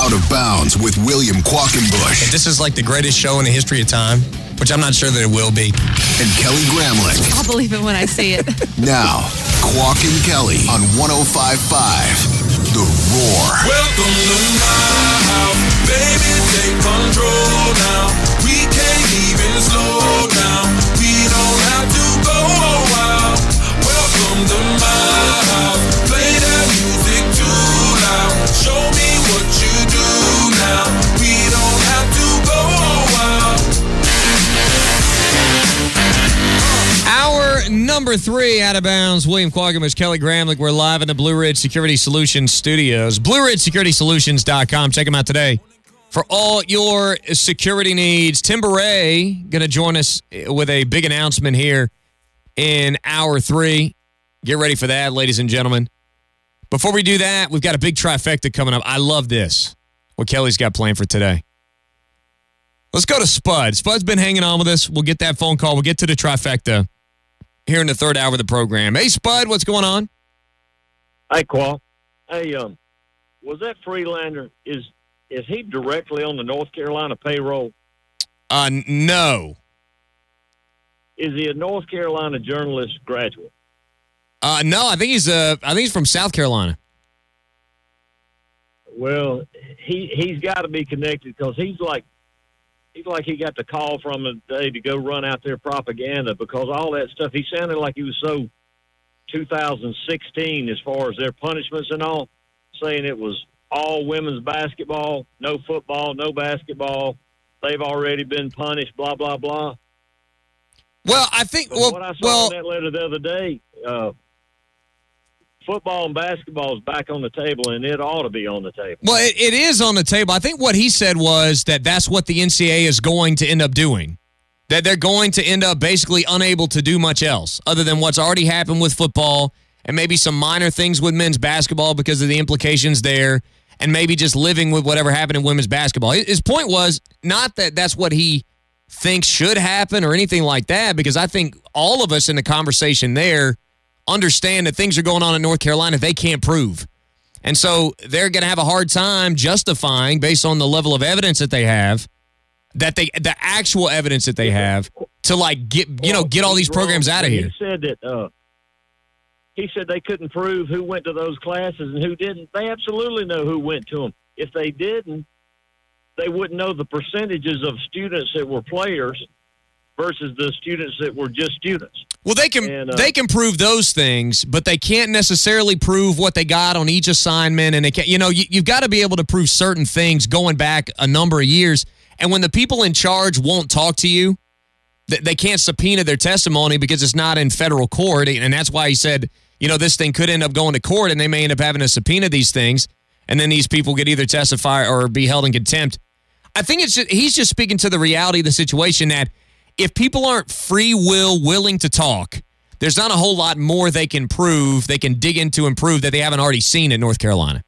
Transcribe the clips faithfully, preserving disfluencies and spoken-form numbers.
Out of Bounds with William Quackenbush. If this is like the greatest show in the history of time, which I'm not sure that it will be. And Kelly Gramlich. I'll believe it when I see it. Now, Quack and Kelly on one oh five point five, The Roar. Welcome to my house, baby, take control now. We can't even slow down. We don't have to go a while. Welcome to my house, play that music too loud. Show me what you do now. We don't have to go a while. Hour number three, Out of Bounds. William Quackenbush, Kelly Gramlich. We're live in the Blue Ridge Security Solutions studios. Blue Ridge Security Solutions dot com. Check them out today for all your security needs. Tim Beret going to join us with a big announcement here in hour three. Get ready for that, ladies and gentlemen. Before we do that, we've got a big trifecta coming up. I love this, what Kelly's got planned for today. Let's go to Spud. Spud's been hanging on with us. We'll get that phone call. We'll get to the trifecta here in the third hour of the program. Hey, Spud, what's going on? Hey, Qual. Hey, um, was that Freelander, is is he directly on the North Carolina payroll? Uh, no. Is he a North Carolina journalist graduate? Uh, no, I think he's uh, I think he's from South Carolina. Well, he he's got to be connected because he's like he's like he got the call from him today to go run out their propaganda because all that stuff. He sounded like he was so two thousand sixteen as far as their punishments and all, saying it was all women's basketball, no football, no basketball. They've already been punished. Blah blah blah. Well, I think. But Well, what I saw well, in that letter the other day. Uh, Football and basketball is back on the table, and it ought to be on the table. Well, it, it is on the table. I think what he said was that that's what the N C double A is going to end up doing, that they're going to end up basically unable to do much else other than what's already happened with football and maybe some minor things with men's basketball because of the implications there and maybe just living with whatever happened in women's basketball. His point was not that that's what he thinks should happen or anything like that, because I think all of us in the conversation there understand that things are going on in North Carolina they can't prove. And so they're going to have a hard time justifying, based on the level of evidence that they have, that they the actual evidence that they have to like get you know get all these programs out of here. He said that uh, he said they couldn't prove who went to those classes and who didn't. They absolutely know who went to them. If they didn't, they wouldn't know the percentages of students that were players versus the students that were just students. Well, they can and, uh, they can prove those things, but they can't necessarily prove what they got on each assignment. And they can't, you know, you, you've got to be able to prove certain things going back a number of years. And when the people in charge won't talk to you, they, they can't subpoena their testimony because it's not in federal court. And that's why he said, you know, this thing could end up going to court, and they may end up having to subpoena these things, and then these people could either testify or be held in contempt. I think it's just, he's just speaking to the reality of the situation that if people aren't free will willing to talk, there's not a whole lot more they can prove, they can dig into and prove that they haven't already seen in North Carolina.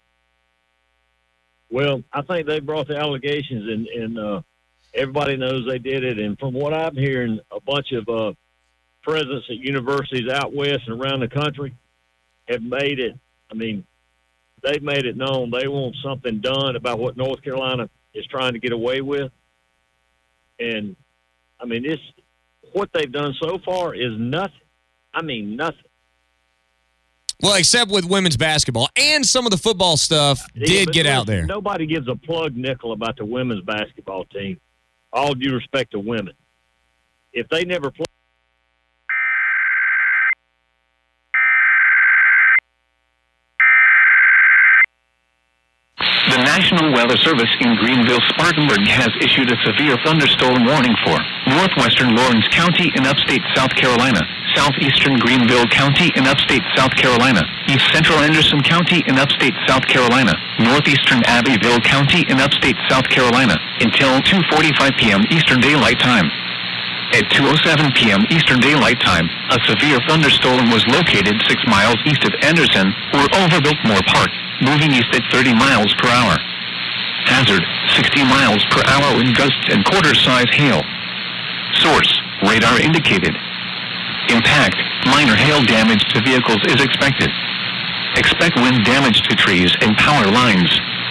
Well, I think they brought the allegations, and, and uh, everybody knows they did it. And from what I'm hearing, a bunch of uh, presidents at universities out west and around the country have made it, I mean, they've made it known they want something done about what North Carolina is trying to get away with. And I mean, this what they've done so far is nothing. I mean, nothing. Well, except with women's basketball and some of the football stuff Yeah, did but get listen, out there. Nobody gives a plug nickel about the women's basketball team. All due respect to women. If they never play. The National Weather Service in Greenville-Spartanburg has issued a severe thunderstorm warning for northwestern Lawrence County in upstate South Carolina, southeastern Greenville County in upstate South Carolina, east central Anderson County in upstate South Carolina, northeastern Abbeville County in upstate South Carolina, until two forty-five p.m. Eastern Daylight Time. At two oh seven p.m. Eastern Daylight Time, a severe thunderstorm was located six miles east of Anderson or over Biltmore Park, moving east at thirty miles per hour. Hazard, sixty miles per hour in gusts and quarter-size hail. Source, radar indicated. Impact, minor hail damage to vehicles is expected. Expect wind damage to trees and power lines.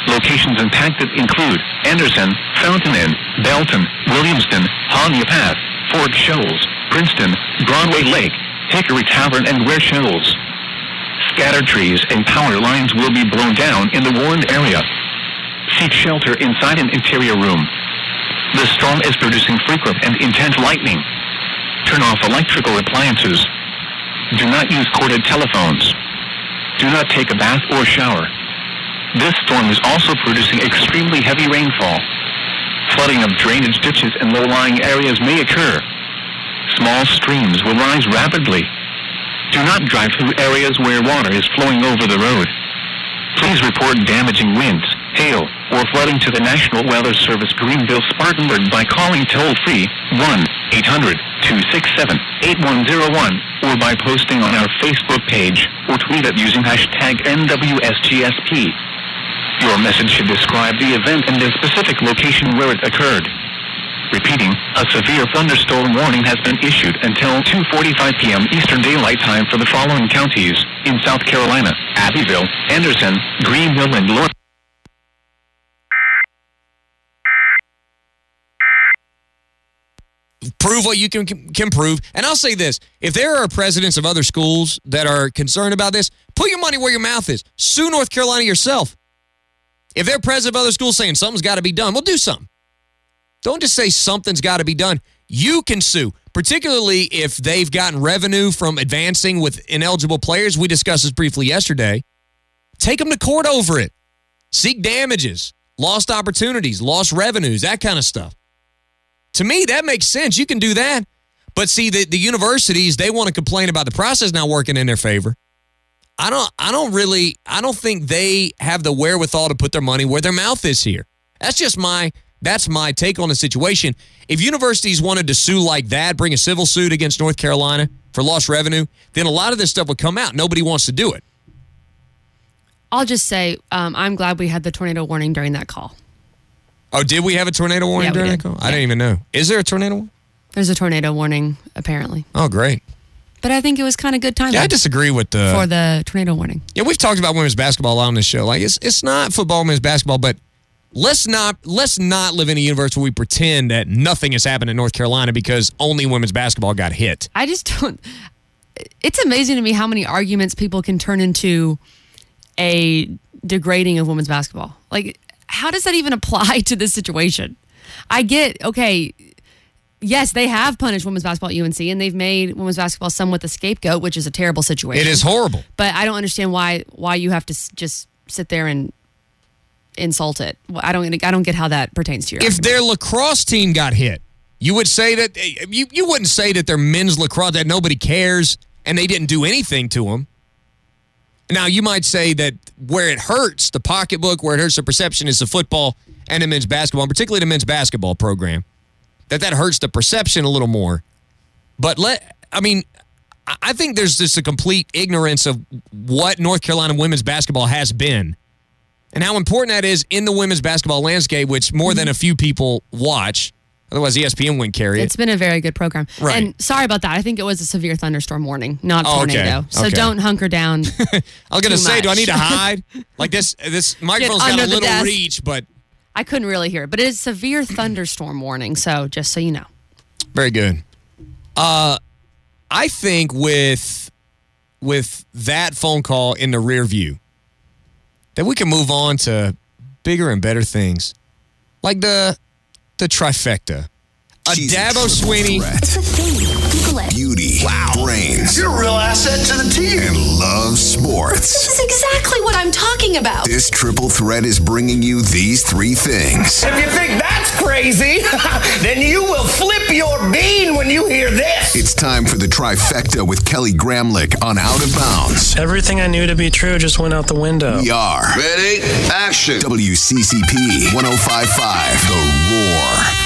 Locations impacted include Anderson, Fountain Inn, Belton, Williamston, Hanya Path, Fort Shoals, Princeton, Broadway Lake, Hickory Tavern, and Ware Shoals. Scattered trees and power lines will be blown down in the warned area. Seek shelter inside an interior room. The storm is producing frequent and intense lightning. Turn off electrical appliances. Do not use corded telephones. Do not take a bath or shower. This storm is also producing extremely heavy rainfall. Flooding of drainage ditches and low-lying areas may occur. Small streams will rise rapidly. Do not drive through areas where water is flowing over the road. Please report damaging winds, hail, or flooding to the National Weather Service Greenville Spartanburg by calling toll-free one eight hundred two six seven eight one zero one or by posting on our Facebook page or tweet it using hashtag N W S G S P. Your message should describe the event and the specific location where it occurred. Repeating, a severe thunderstorm warning has been issued until two forty-five p.m. Eastern Daylight Time for the following counties in South Carolina: Abbeville, Anderson, Greenville, and Lawrence. Prove what you can can prove. And I'll say this. If there are presidents of other schools that are concerned about this, put your money where your mouth is. Sue North Carolina yourself. If they're president of other schools saying something's got to be done, well, do something. Don't just say something's got to be done. You can sue, particularly if they've gotten revenue from advancing with ineligible players. We discussed this briefly yesterday. Take them to court over it. Seek damages, lost opportunities, lost revenues, that kind of stuff. To me, that makes sense. You can do that. But see, the, the universities, they want to complain about the process not working in their favor. I don't I don't really, I don't think they have the wherewithal to put their money where their mouth is here. That's just my, that's my take on the situation. If universities wanted to sue like that, bring a civil suit against North Carolina for lost revenue, then a lot of this stuff would come out. Nobody wants to do it. I'll just say, um, I'm glad we had the tornado warning during that call. Oh, did we have a tornado warning Yeah, we during did. that call? I Yeah. didn't even know. Is there a tornado warning? There's a tornado warning, apparently. Oh, great. But I think it was kind of good timing Yeah, I disagree with the... for the tornado warning. Yeah, we've talked about women's basketball a lot on this show. Like, it's it's not football, women's basketball, but let's not let's not live in a universe where we pretend that nothing has happened in North Carolina because only women's basketball got hit. I just don't... It's amazing to me how many arguments people can turn into a degrading of women's basketball. Like, how does that even apply to this situation? I get, okay, yes, they have punished women's basketball at U N C, and they've made women's basketball somewhat the scapegoat, which is a terrible situation. It is horrible. But I don't understand why why you have to s- just sit there and insult it. Well, I don't I don't get how that pertains to your If argument. their lacrosse team got hit, you would say that you you wouldn't say that their men's lacrosse, that nobody cares and they didn't do anything to them. Now, you might say that where it hurts the pocketbook, where it hurts the perception is the football and the men's basketball, and particularly the men's basketball program, that that hurts the perception a little more. But let, I mean, I- I think there's just a complete ignorance of what North Carolina women's basketball has been and how important that is in the women's basketball landscape, which more than a few people watch. Otherwise, E S P N wouldn't carry it. It's been a very good program. Right. And sorry about that. I think it was a severe thunderstorm warning, not Oh, okay. tornado. So Okay. don't hunker down. I was going to too say, do I much. need to hide? Like this, this microphone's got under a the little desk. reach, but I couldn't really hear it, but it is severe thunderstorm warning. So just so you know. very good. Uh, I think with with that phone call in the rear view, that we can move on to bigger and better things, like the the trifecta. A She's a Dabo triple Sweeney. threat. It's a thing. Google it. Beauty, brains, You're a real asset to the team. and love sports. This is exactly what I'm talking about. This triple threat is bringing you these three things. If you think that's crazy, then you will flip your bean when you hear this. It's time for the trifecta with Kelly Gramlich on Out of Bounds. Everything I knew to be true just went out the window. We are Ready? Action. W C C P one oh five point five, The Roar.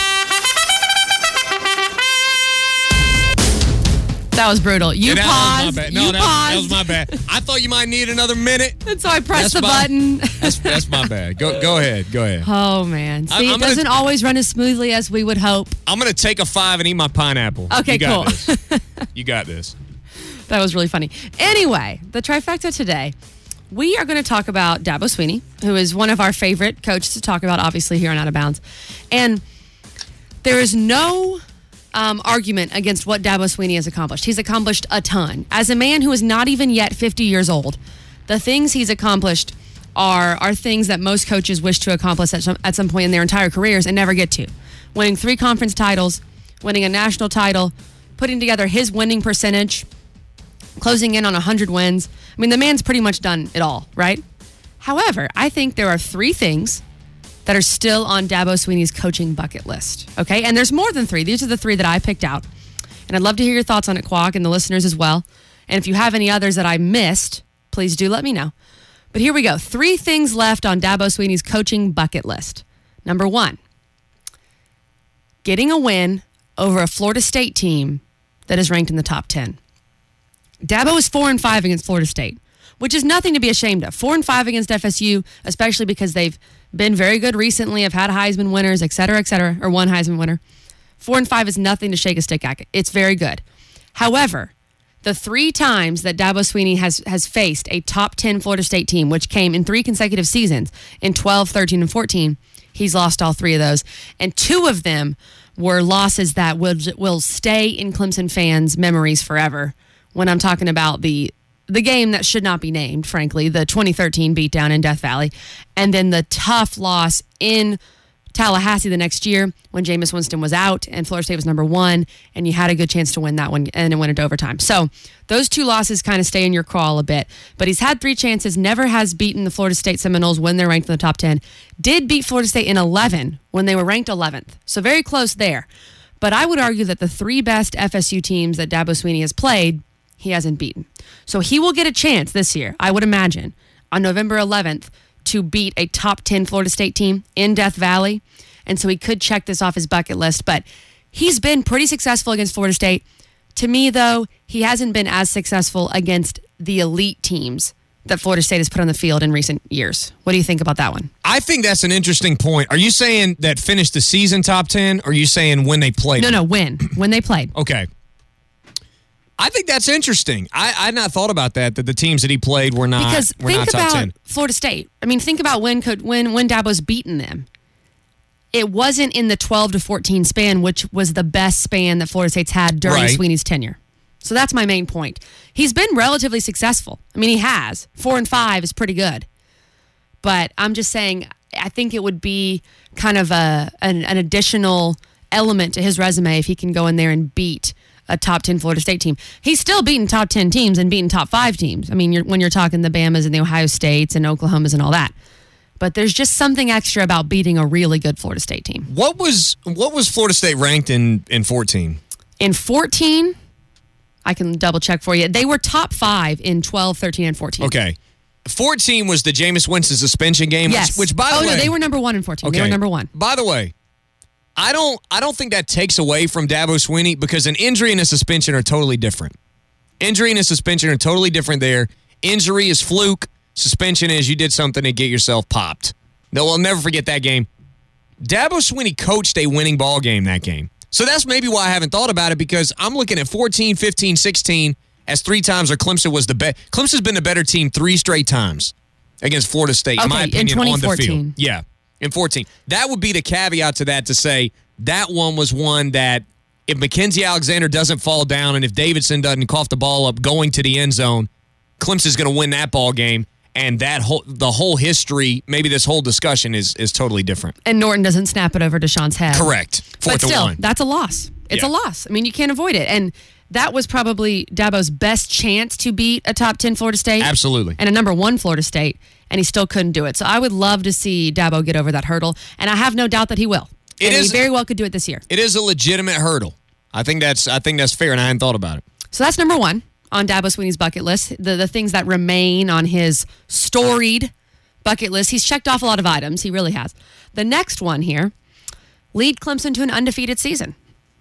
That was brutal. You Yeah, that paused. was my bad. No, you that, paused. that was my bad. I thought you might need another minute. And so I pressed That's the my- button. That's, that's my bad. Go go ahead. Go ahead. Oh, man. See, I'm it gonna- doesn't always run as smoothly as we would hope. I'm going to take a five and eat my pineapple. Okay, you got cool. This. You got this. That was really funny. Anyway, the trifecta today. we are going to talk about Dabo Swinney, who is one of our favorite coaches to talk about, obviously, here on Out of Bounds. And there is no um, argument against what Dabo Swinney has accomplished. He's accomplished a ton. As a man who is not even yet fifty years old, the things he's accomplished are are things that most coaches wish to accomplish at some, at some point in their entire careers and never get to. Winning three conference titles, winning a national title, putting together his winning percentage, closing in on one hundred wins. I mean, the man's pretty much done it all, right? However, I think there are three things that are still on Dabo Swinney's coaching bucket list, okay? And there's more than three. These are the three that I picked out. And I'd love to hear your thoughts on it, Quack, and the listeners as well. And if you have any others that I missed, please do let me know. But here we go. Three things left on Dabo Swinney's coaching bucket list. Number one, getting a win over a Florida State team that is ranked in the top ten. Dabo is four and five against Florida State, which is nothing to be ashamed of. Four and five against F S U, especially because they've been very good recently, have had Heisman winners, et cetera, et cetera, or one Heisman winner. Four and five is nothing to shake a stick at. It's very good. However, the three times that Dabo Swinney has, has faced a top ten Florida State team, which came in three consecutive seasons, in twelve, thirteen, and fourteen, he's lost all three of those. And two of them were losses that will, will stay in Clemson fans' memories forever. When I'm talking about the the game that should not be named, frankly, the twenty thirteen beatdown in Death Valley, and then the tough loss in Tallahassee the next year when Jameis Winston was out and Florida State was number one, and you had a good chance to win that one, and it went into overtime. So those two losses kind of stay in your crawl a bit. But he's had three chances, never has beaten the Florida State Seminoles when they're ranked in the top ten. Did beat Florida State in eleven when they were ranked eleventh. So very close there. But I would argue that the three best F S U teams that Dabo Swinney has played, he hasn't beaten. So he will get a chance this year, I would imagine, on November eleventh to beat a top ten Florida State team in Death Valley. And so he could check this off his bucket list. But he's been pretty successful against Florida State. To me, though, he hasn't been as successful against the elite teams that Florida State has put on the field in recent years. What do you think about that one? I think that's an interesting point. Are you saying that finished the season top ten, or are you saying when they played? No, no, when. When they played. Okay. I think that's interesting. I I not thought about that, that the teams that he played were not, because were think not top about ten. Florida State. I mean, think about when could when when Dabo's beaten them. It wasn't in the twelve to fourteen span, which was the best span that Florida State's had during Right. Swinney's tenure. So that's my main point. He's been relatively successful. I mean, he has. Four and five is pretty good. But I'm just saying, I think it would be kind of a an, an additional element to his resume if he can go in there and beat a top ten Florida State team. He's still beaten top ten teams and beaten top five teams. I mean, you're, when you're talking the Bamas and the Ohio States and Oklahomas and all that. But there's just something extra about beating a really good Florida State team. What was what was Florida State ranked in, in fourteen? In fourteen, I can double check for you. They were top five in twelve, thirteen, and fourteen. Okay. fourteen was the Jameis Winston suspension game, Yes. which, which by the oh, way... no, they were number one in fourteen. They were number one. By the way, I don't I don't think that takes away from Dabo Swinney, because an injury and a suspension are totally different. Injury and a suspension are totally different there. Injury is fluke. Suspension is you did something to get yourself popped. No, we'll never forget that game. Dabo Swinney coached a winning ball game that game. So that's maybe why I haven't thought about it, because I'm looking at fourteen, fifteen, sixteen as three times where Clemson was the best. Clemson's been a better team three straight times against Florida State, in Okay, my in opinion, on the twenty fourteen. field. Yeah, in fourteen. That would be the caveat to that, to say that one was one that if Mackenzie Alexander doesn't fall down and if Davidson doesn't cough the ball up going to the end zone, Clemson's going to win that ball game. And that whole the whole history, maybe this whole discussion is is totally different. And Norton doesn't snap it over Deshaun's head. Correct. Fourth but still, and one. that's a loss. It's Yeah. a loss. I mean, you can't avoid it. And that was probably Dabo's best chance to beat a top ten Florida State. Absolutely. And a number one Florida State. And he still couldn't do it. So I would love to see Dabo get over that hurdle. And I have no doubt that he will. It and is- he very well could do it this year. It is a legitimate hurdle. I think that's I think that's fair, and I hadn't thought about it. So that's number one on Dabo Swinney's bucket list. The the things that remain on his storied bucket list. He's checked off a lot of items. He really has. The next one here, lead Clemson to an undefeated season.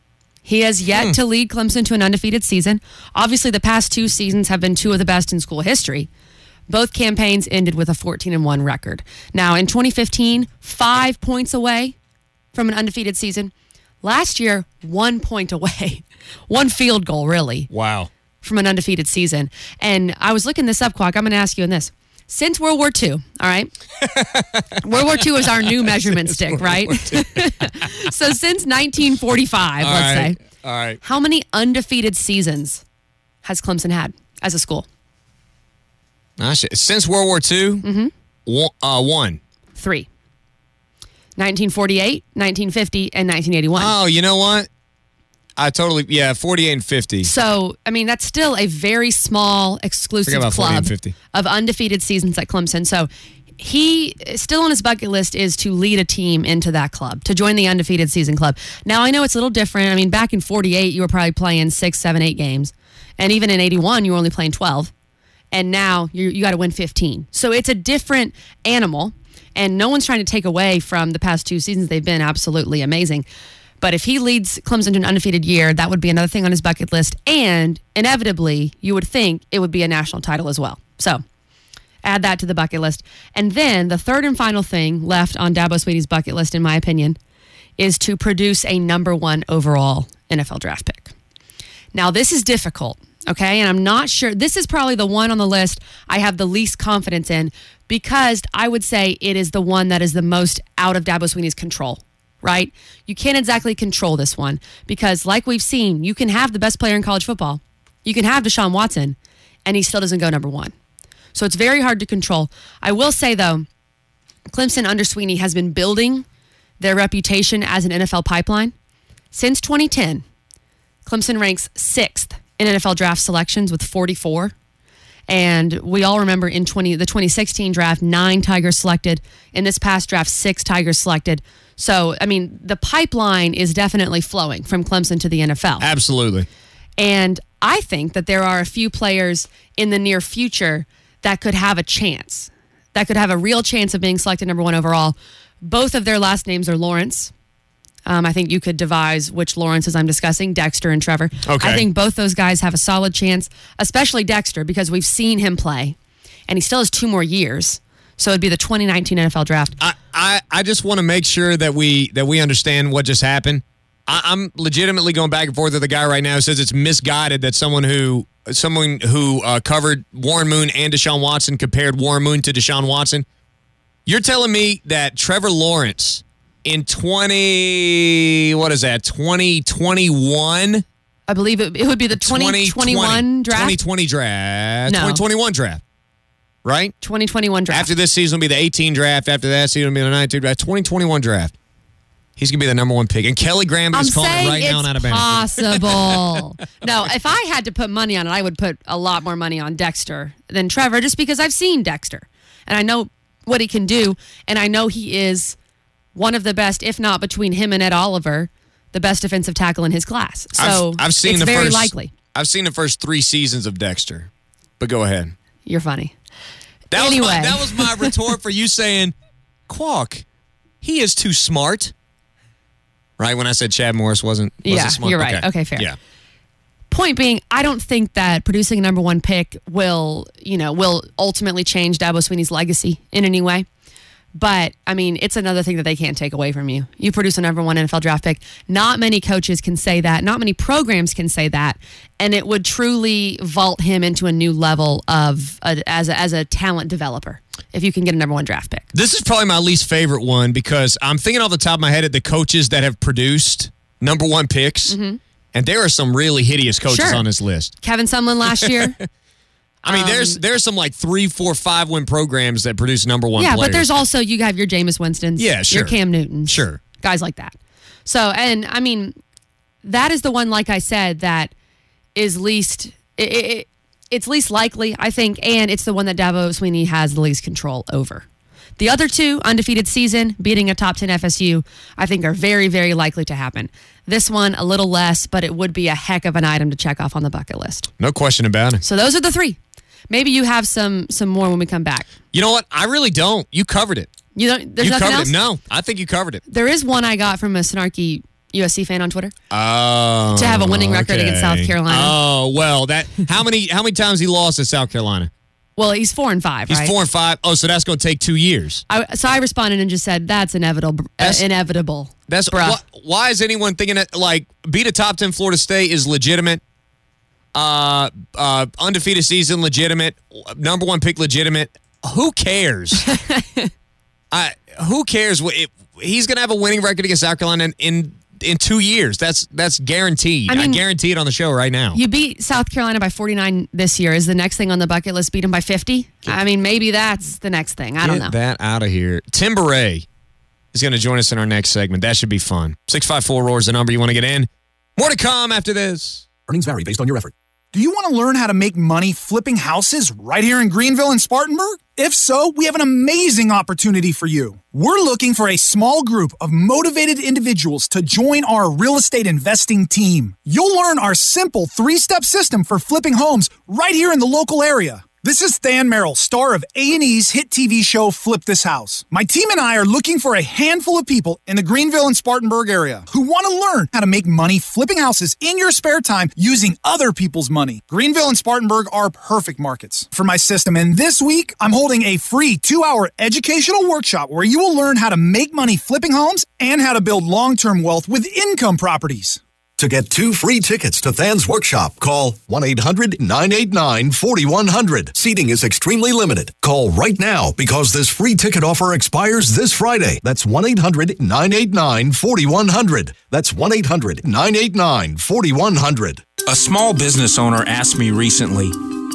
He has yet Hmm. to lead Clemson to an undefeated season. Obviously, the past two seasons have been two of the best in school history. Both campaigns ended with a fourteen and one record. Now, in twenty fifteen, five points away from an undefeated season. Last year, one point away. One field goal, really, Wow. from an undefeated season. And I was looking this up, Quack. I'm going to ask you in this. Since World War Two, all right? World War Two is our new measurement stick, right? So since nineteen forty-five, All let's right. say, All right. how many undefeated seasons has Clemson had as a school? Gosh, since World War Two, Mm-hmm. one, uh, one. Three. nineteen forty-eight, nineteen fifty, and nineteen eighty-one. Oh, you know what? I totally, yeah, forty-eight and fifty. So, I mean, that's still a very small, exclusive Forget about forty club and fifty. of undefeated seasons at Clemson. So, he still on his bucket list is to lead a team into that club, to join the undefeated season club. Now, I know it's a little different. I mean, back in forty-eight, you were probably playing six, seven, eight games. And even in eighty-one, you were only playing twelve. And now you you got to win fifteen. So, it's a different animal. And no one's trying to take away from the past two seasons. They've been absolutely amazing. But if he leads Clemson to an undefeated year, that would be another thing on his bucket list. And inevitably, you would think it would be a national title as well. So add that to the bucket list. And then the third and final thing left on Dabo Swinney's bucket list, in my opinion, is to produce a number one overall N F L draft pick. Now, this is difficult, okay? And I'm not sure. This is probably the one on the list I have the least confidence in because I would say it is the one that is the most out of Dabo Swinney's control. Right? You can't exactly control this one because, like we've seen, you can have the best player in college football. You can have Deshaun Watson, and he still doesn't go number one. So it's very hard to control. I will say, though, Clemson under Swinney has been building their reputation as an N F L pipeline. Since twenty ten, Clemson ranks sixth in N F L draft selections with forty-four. And we all remember in twenty the twenty sixteen draft, nine Tigers selected. In this past draft, six Tigers selected. So, I mean, the pipeline is definitely flowing from Clemson to the N F L. Absolutely. And I think that there are a few players in the near future that could have a chance, that could have a real chance of being selected number one overall. Both of their last names are Lawrence. Um, I think you could devise which Lawrences I'm discussing, Dexter and Trevor. Okay. I think both those guys have a solid chance, especially Dexter, because we've seen him play, and he still has two more years. So it'd be the twenty nineteen N F L draft. I, I, I just want to make sure that we that we understand what just happened. I, I'm legitimately going back and forth with a guy right now who says it's misguided that someone who someone who uh, covered Warren Moon and Deshaun Watson compared Warren Moon to Deshaun Watson. You're telling me that Trevor Lawrence in twenty what is that twenty twenty-one? I believe it, it would be the twenty twenty-one draft. twenty twenty draft. No. twenty twenty-one draft. Right? twenty twenty-one draft. After this season will be the eighteen draft. After that season will be the nineteen draft. twenty twenty-one draft. He's going to be the number one pick. And Kelly Graham is I'm calling it right saying now in it's Alabama. possible. No, if I had to put money on it, I would put a lot more money on Dexter than Trevor just because I've seen Dexter. And I know what he can do. And I know he is one of the best, if not between him and Ed Oliver, the best defensive tackle in his class. So I've, I've seen it's the very first, likely. I've seen the first three seasons of Dexter. But go ahead. You're funny. That anyway. Was my, that was my retort for you saying, Quack, he is too smart. Right, when I said Chad Morris wasn't, wasn't yeah, smart. you're right. Okay. Okay, fair. Yeah. Point being, I don't think that producing a number one pick will, you know, will ultimately change Dabo Swinney's legacy in any way. But, I mean, it's another thing that they can't take away from you. You produce a number one N F L draft pick. Not many coaches can say that. Not many programs can say that. And it would truly vault him into a new level of a, as, a, as a talent developer if you can get a number one draft pick. This is probably my least favorite one because I'm thinking off the top of my head at the coaches that have produced number one picks. Mm-hmm. And there are some really hideous coaches Sure. on this list. Kevin Sumlin last year. I mean, Um, there's there's some like three, four, five win programs that produce number one yeah, players. but there's also, you have your Jameis Winstons, Yeah, sure. your Cam Newtons, Sure. guys like that. So, and I mean, that is the one, like I said, that is least, it, it, it's least likely, I think, and it's the one that Dabo Swinney has the least control over. The other two, undefeated season, beating a top ten F S U, I think are very, very likely to happen. This one, a little less, but it would be a heck of an item to check off on the bucket list. No question about it. So those are the three. Maybe you have some some more when we come back. You know what? I really don't. You covered it. You don't, there's you nothing covered else? it. No, I think you covered it. There is one I got from a snarky U S C fan on Twitter. Oh, To have a winning record okay. against South Carolina. Oh well, that how many how many times he lost at South Carolina? Well, he's four and five, He's right? four and five. Oh, so that's going to take two years. I, so I responded and just said, that's inevitable. Uh, That's- inevitable. That's bruh. wh- why is anyone thinking that like beat a top ten Florida State is legitimate? Uh, uh, undefeated season legitimate. Number one pick legitimate. who cares? I, who cares? It, he's going to have a winning record against South Carolina in, in in two years. That's that's guaranteed. I, mean, I guarantee it on the show right now. You beat South Carolina by forty-nine this year. Is the next thing on the bucket list beat them by fifty? I mean, maybe that's the next thing. I Get don't know. Get that out of here. Tim Beret is going to join us in our next segment. That should be fun. six five four roar is the number you want to get in. More to come after this. Earnings vary based on your effort. Do you want to learn how to make money flipping houses right here in Greenville and Spartanburg? If so, we have an amazing opportunity for you. We're looking for a small group of motivated individuals to join our real estate investing team. You'll learn our simple three-step system for flipping homes right here in the local area. This is Than Merrill, star of A and E's hit T V show Flip This House. My team and I are looking for a handful of people in the Greenville and Spartanburg area who want to learn how to make money flipping houses in your spare time using other people's money. Greenville and Spartanburg are perfect markets for my system, and this week I'm holding a free two-hour educational workshop where you will learn how to make money flipping homes and how to build long-term wealth with income properties. To get two free tickets to Than's workshop, call one eight hundred nine eight nine four one zero zero. Seating is extremely limited. Call right now because this free ticket offer expires this Friday. That's one eight hundred nine eight nine four one zero zero. That's one eight hundred nine eight nine four one zero zero. A small business owner asked me recently,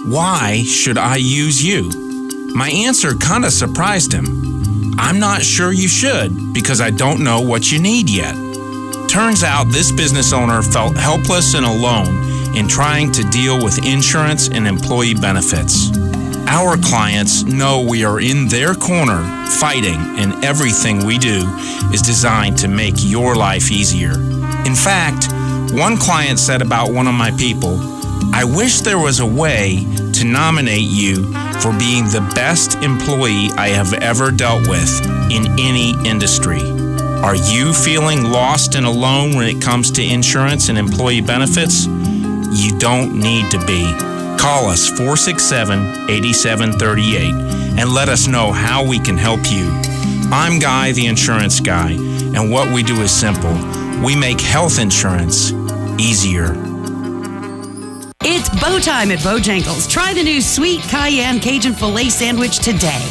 why should I use you? My answer kind of surprised him. I'm not sure you should because I don't know what you need yet. Turns out this business owner felt helpless and alone in trying to deal with insurance and employee benefits. Our clients know we are in their corner fighting, and everything we do is designed to make your life easier. In fact, one client said about one of my people, I wish there was a way to nominate you for being the best employee I have ever dealt with in any industry. Are you feeling lost and alone when it comes to insurance and employee benefits? You don't need to be. Call us four six seven, eight seven three eight and let us know how we can help you. I'm Guy, the insurance guy, and what we do is simple. We make health insurance easier. It's bow time at Bojangles. Try the new sweet cayenne Cajun filet sandwich today.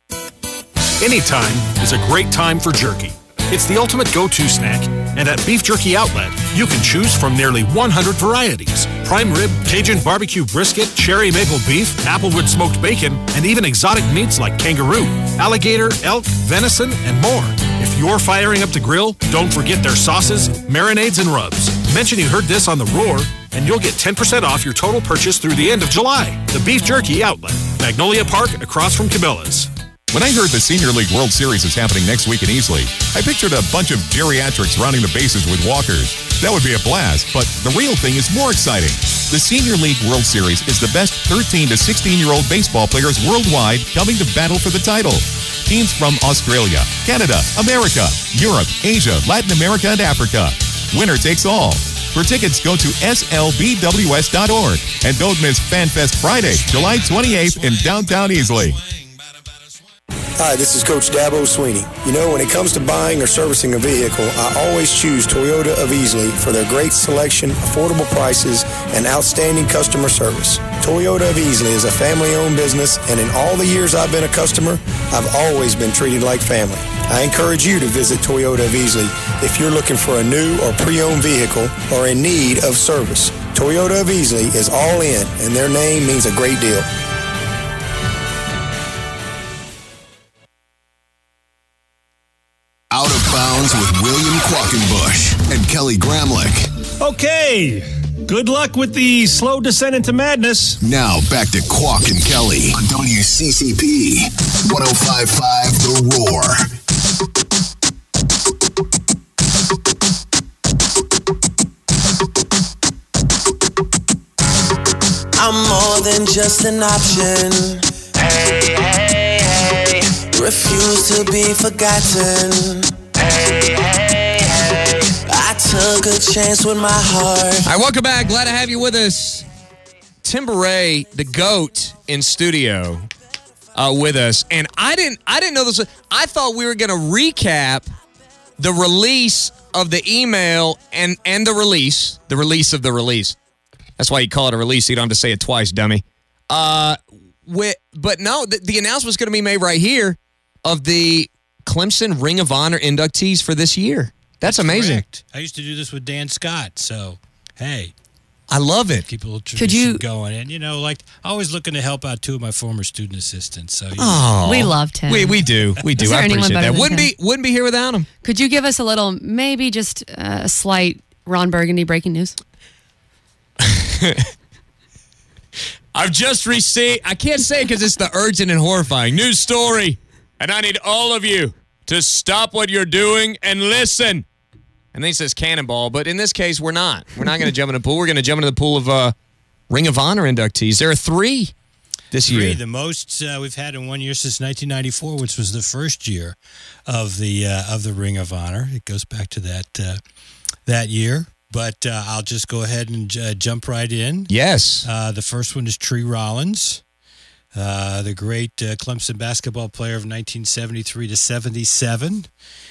Anytime is a great time for jerky. It's the ultimate go-to snack, and at Beef Jerky Outlet, you can choose from nearly one hundred varieties. Prime rib, Cajun barbecue brisket, cherry maple beef, applewood smoked bacon, and even exotic meats like kangaroo, alligator, elk, venison, and more. If you're firing up the grill, don't forget their sauces, marinades, and rubs. Mention you heard this on The Roar, and you'll get ten percent off your total purchase through the end of July. The Beef Jerky Outlet, Magnolia Park, across from Cabela's. When I heard the Senior League World Series is happening next week in Easley, I pictured a bunch of geriatrics rounding the bases with walkers. That would be a blast, but the real thing is more exciting. The Senior League World Series is the best thirteen to sixteen-year-old baseball players worldwide coming to battle for the title. Teams from Australia, Canada, America, Europe, Asia, Latin America, and Africa. Winner takes all. For tickets, go to S L B W S dot org. And don't miss FanFest Friday, July twenty-eighth in downtown Easley. Hi, this is Coach Dabo Sweeney. You know, when it comes to buying or servicing a vehicle, I always choose Toyota of Easley for their great selection, affordable prices, and outstanding customer service. Toyota of Easley is a family-owned business, and in all the years I've been a customer, I've always been treated like family. I encourage you to visit Toyota of Easley if you're looking for a new or pre-owned vehicle or in need of service. Toyota of Easley is all in, and their name means a great deal. Out of Bounds with William Quackenbush and Kelly Gramlich. Okay, good luck with the slow descent into madness. Now back to Quack and Kelly on W C C P one oh five point five The Roar. I'm more than just an option. Hey, hey, hey. Refuse to be forgotten. Hey, hey, hey. I took a chance with my heart. All right, welcome back. Glad to have you with us. Tim Beret, the GOAT, in studio uh, with us. And I didn't I didn't know this. I thought we were going to recap the release of the email and, and the release. The release of the release. That's why you call it a release. You don't have to say it twice, dummy. Uh, with, but no, the, the announcement's going to be made right here of the Clemson Ring of Honor inductees for this year. That's amazing. Correct. I used to do this with Dan Scott, so hey. I love it. Keep a little Could tradition you- going. And, you know, like, always looking to help out two of my former student assistants. So, you Oh, We loved him. We we do we do. Is there I anyone appreciate better that. than Wouldn't him? be wouldn't be here without him. Could you give us a little, maybe just uh, a slight Ron Burgundy breaking news? I've just received. I can't say it because it's the urgent and horrifying news story, and I need all of you to stop what you're doing and listen. And then he says cannonball, but in this case, we're not. We're not going to jump in the pool. We're going to jump into the pool of uh, Ring of Honor inductees. There are three this Three, year. the most uh, we've had in one year since nineteen ninety-four, which was the first year of the uh, of the Ring of Honor. It goes back to that uh, that year. But uh, I'll just go ahead and uh, jump right in. Yes. Uh, the first one is Tree Rollins, uh, the great uh, Clemson basketball player of nineteen seventy-three to seventy-seven.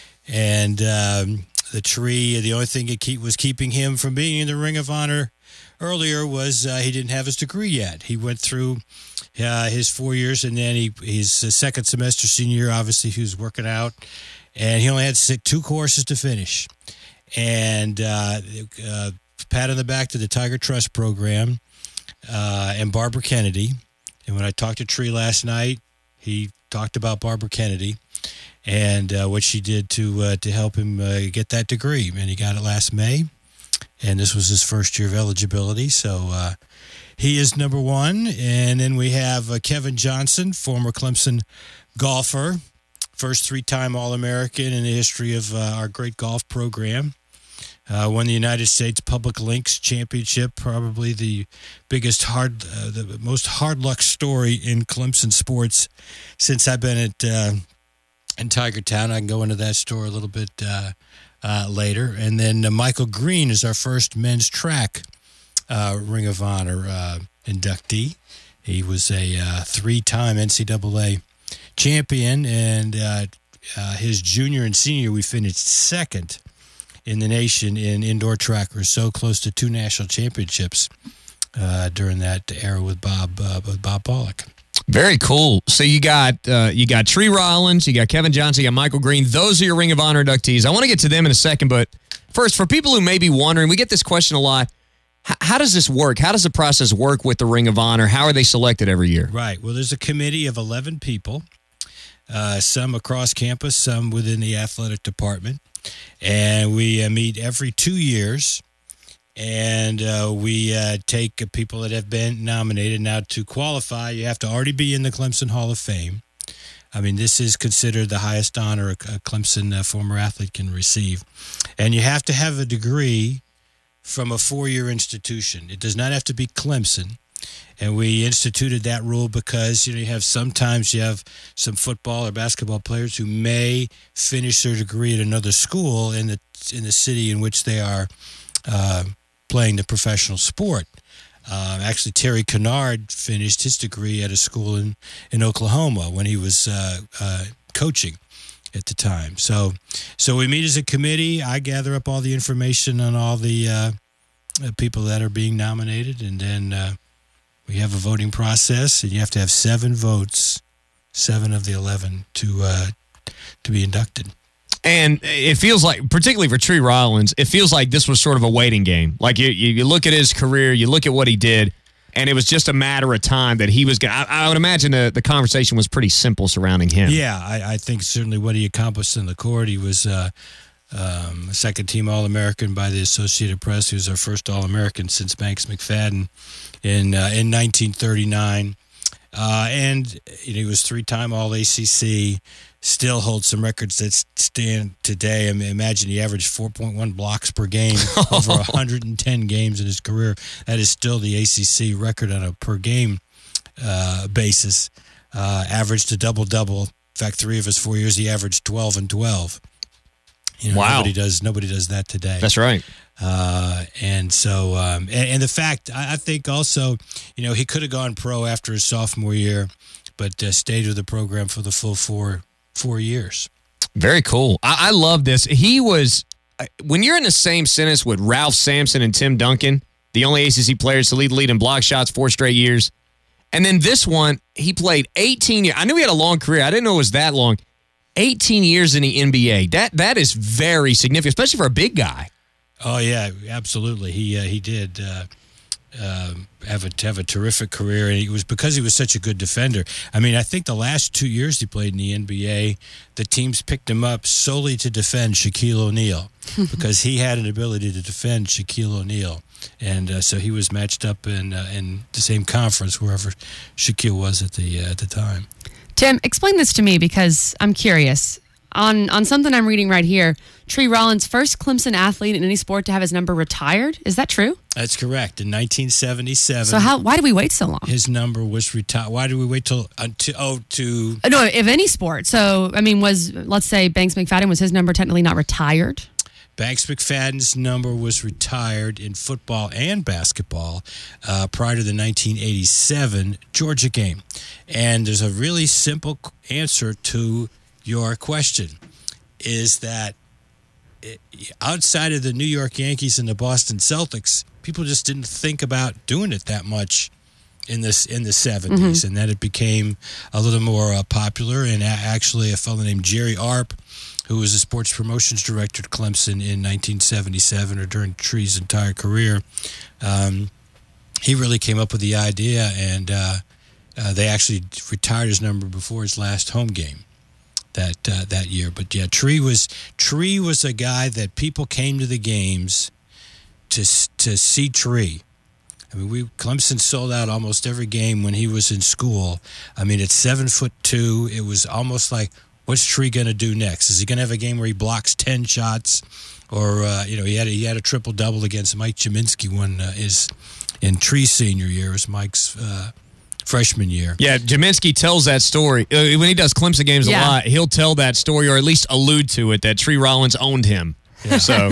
And um, the Tree, the only thing that keep, was keeping him from being in the Ring of Honor earlier was uh, he didn't have his degree yet. He went through uh, his four years, and then he his uh, second semester senior year, obviously, he was working out. And he only had sit two courses to finish. And uh, uh, pat on the back to the Tiger Trust program uh, and Barbara Kennedy. And when I talked to Tree last night, he talked about Barbara Kennedy and uh, what she did to uh, to help him uh, get that degree. And he got it last May. And this was his first year of eligibility. So uh, he is number one. And then we have uh, Kevin Johnson, former Clemson golfer, first three-time All-American in the history of uh, our great golf program. Uh, won the United States Public Links Championship, probably the biggest hard, uh, the most hard luck story in Clemson sports since I've been at uh, in Tiger Town. I can go into that story a little bit uh, uh, later. And then uh, Michael Green is our first men's track uh, Ring of Honor uh, inductee. He was a uh, three-time N C double A champion, and uh, uh, his junior and senior we finished second in the nation in indoor track. We're so close to two national championships uh, during that era with Bob uh, with Bob Pollock. Very cool. So you got uh, you got Tree Rollins, you got Kevin Johnson, you got Michael Green. Those are your Ring of Honor inductees. I want to get to them in a second, but first, for people who may be wondering, we get this question a lot. H- how does this work? How does the process work with the Ring of Honor? How are they selected every year? Right. Well, there's a committee of eleven people, uh, some across campus, some within the athletic department. And we uh, meet every two years, and uh, we uh, take uh, people that have been nominated. Now, to qualify, you have to already be in the Clemson Hall of Fame. I mean, this is considered the highest honor a Clemson uh, former athlete can receive. And you have to have a degree from a four-year institution. It does not have to be Clemson. And we instituted that rule because, you know, you have sometimes you have some football or basketball players who may finish their degree at another school in the in the city in which they are uh, playing the professional sport. Uh, actually, Terry Kennard finished his degree at a school in, in Oklahoma when he was uh, uh, coaching at the time. So, so we meet as a committee. I gather up all the information on all the uh, people that are being nominated, and then uh, we have a voting process, and you have to have seven votes, seven of the eleven, to uh, to be inducted. And it feels like, particularly for Tree Rollins, it feels like this was sort of a waiting game. Like you, you look at his career, you look at what he did, and it was just a matter of time that he was going to. I would imagine the, the conversation was pretty simple surrounding him. Yeah, I, I think certainly what he accomplished in the court. He was uh, um, a second-team All-American by the Associated Press. He was our first All-American since Banks McFadden in uh, in nineteen thirty-nine. Uh, and you know, he was three-time All-A C C. Still holds some records that stand today. I mean, imagine he averaged four point one blocks per game over one hundred ten games in his career. That is still the A C C record on a per-game uh, basis. Uh, averaged a double-double. In fact, three of his four years, he averaged twelve and twelve. You know, wow. Nobody does, nobody does that today. That's right. Uh, and so, um, and, and the fact, I, I think also, you know, he could have gone pro after his sophomore year, but uh, stayed with the program for the full four four years. Very cool. I, I love this. He was, when you're in the same sentence with Ralph Sampson and Tim Duncan, the only A C C players to lead the lead in block shots four straight years, And then this one, he played eighteen years. I knew he had a long career. I didn't know it was that long. eighteen years in the N B A. That That is very significant, especially for a big guy. Oh, yeah, absolutely. He uh, he did uh, uh, have, a, have a terrific career, and it was because he was such a good defender. I mean, I think the last two years he played in the N B A, the teams picked him up solely to defend Shaquille O'Neal because he had an ability to defend Shaquille O'Neal. And uh, so he was matched up in uh, in the same conference wherever Shaquille was at the uh, at the time. Tim, explain this to me because I'm curious. On on something I'm reading right here, Tree Rollins, first Clemson athlete in any sport to have his number retired. Is that true? That's correct. In nineteen seventy-seven. So how? Why did we wait so long? His number was retired. Why did we wait till until oh to? No, if any sport. So I mean, was let's say Banks McFadden, was his number technically not retired? Banks McFadden's number was retired in football and basketball uh, prior to the nineteen eighty-seven Georgia game. And there's a really simple answer to your question, is that it, outside of the New York Yankees and the Boston Celtics, people just didn't think about doing it that much in this in the seventies, mm-hmm. and that it became a little more uh, popular. And a- actually, a fellow named Jerry Arp, who was a sports promotions director at Clemson in nineteen seventy-seven, or during Tree's entire career, um, he really came up with the idea, and uh, uh, they actually retired his number before his last home game that uh, that year. But yeah, Tree was Tree was a guy that people came to the games to to see Tree. I mean, we Clemson sold out almost every game when he was in school. I mean, at seven foot two, it was almost like, what's Tree going to do next? Is he going to have a game where he blocks ten shots, or uh, you know, he had a, he had a triple double against Mike Jaminski when uh, his in Tree's senior year. It was Mike's uh, freshman year. Yeah, Jaminski tells that story uh, when he does Clemson games Yeah. a lot. He'll tell that story, or at least allude to it, that Tree Rollins owned him. Yeah. So